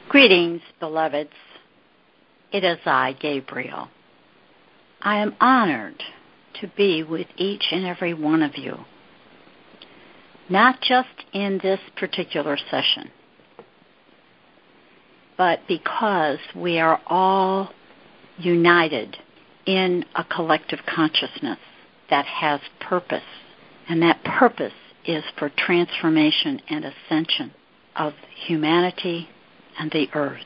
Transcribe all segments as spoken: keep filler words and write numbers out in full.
Greetings, beloveds. It is I, Gabriel. I am honored to be with each and every one of you, not just in this particular session, but because we are all united in a collective consciousness that has purpose, and that purpose is for transformation and ascension of humanity and the earth.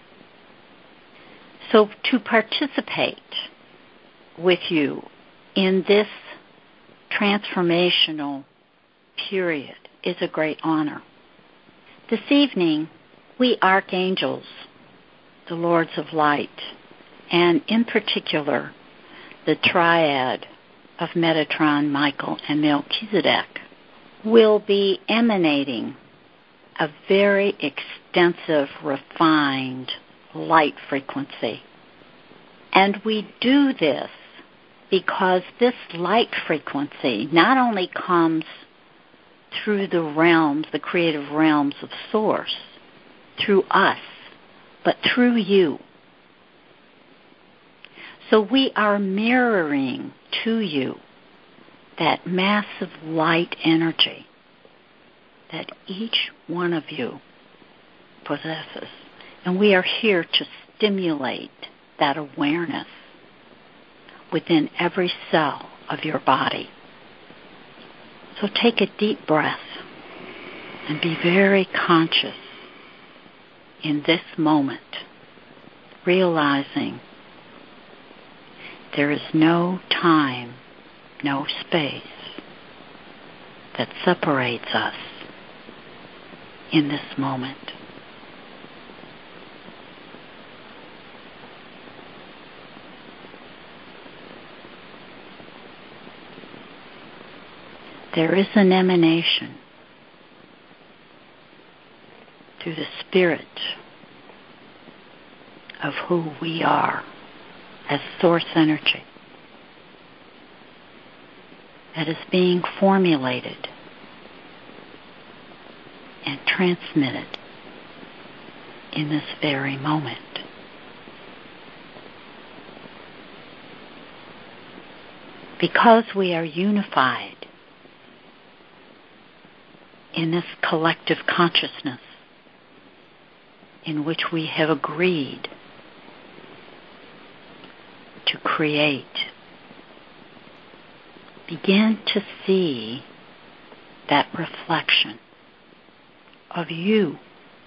So to participate with you in this transformational period is a great honor. This evening, we archangels, the lords of light, and in particular, the triad of Metatron, Michael, and Melchizedek, will be emanating a very extensive, refined light frequency. And we do this because this light frequency not only comes through the realms, the creative realms of Source, through us, but through you. So we are mirroring to you that massive light energy that each one of you possesses. And we are here to stimulate that awareness within every cell of your body. So take a deep breath and be very conscious in this moment, realizing there is no time, no space that separates us in this moment. There is an emanation through the spirit of who we are as source energy that is being formulated and transmitted in this very moment. Because we are unified in this collective consciousness in which we have agreed to create, begin to see that reflection of you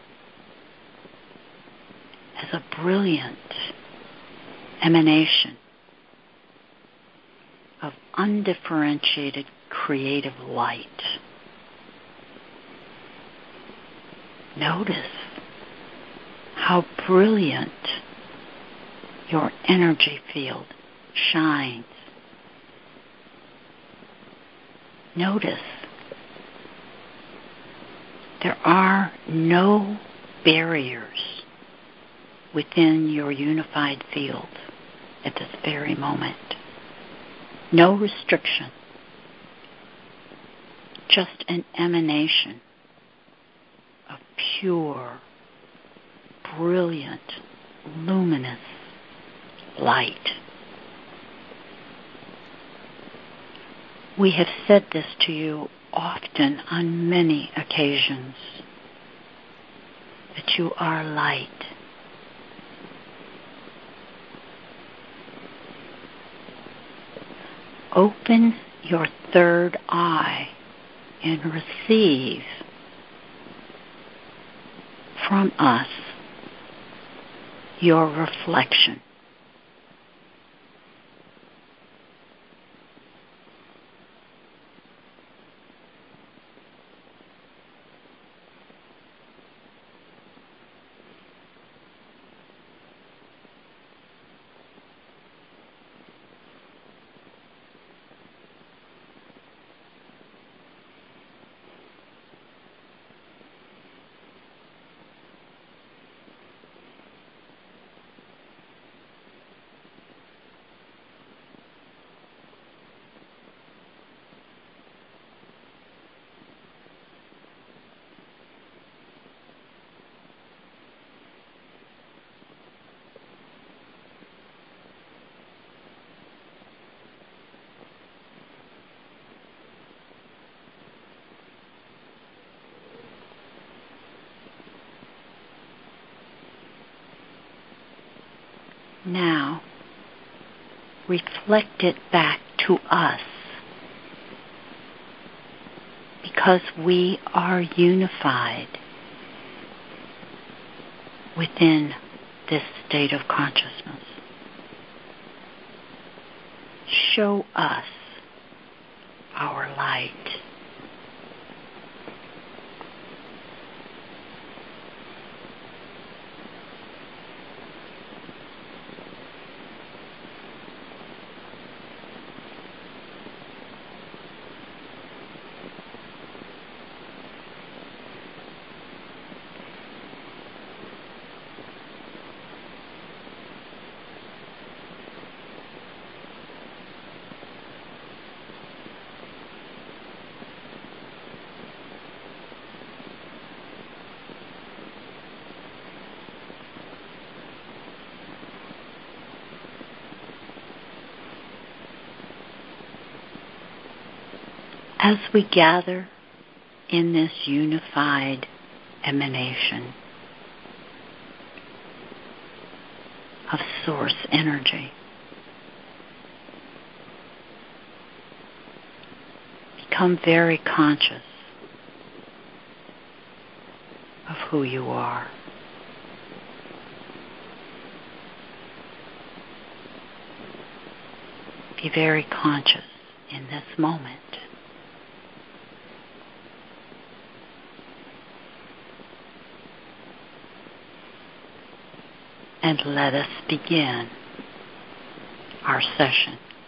as a brilliant emanation of undifferentiated creative light. Notice how brilliant your energy field shines. Notice there are no barriers within your unified field at this very moment. No restriction. Just an emanation of pure, brilliant, luminous light. We have said this to you often on many occasions, that you are light. Open your third eye and receive from us your reflection. now reflect it back to us, because we are unified within this state of consciousness. Show us our light. As we gather in this unified emanation of source energy, become very conscious of who you are. Be very conscious in this moment. And let us begin our session.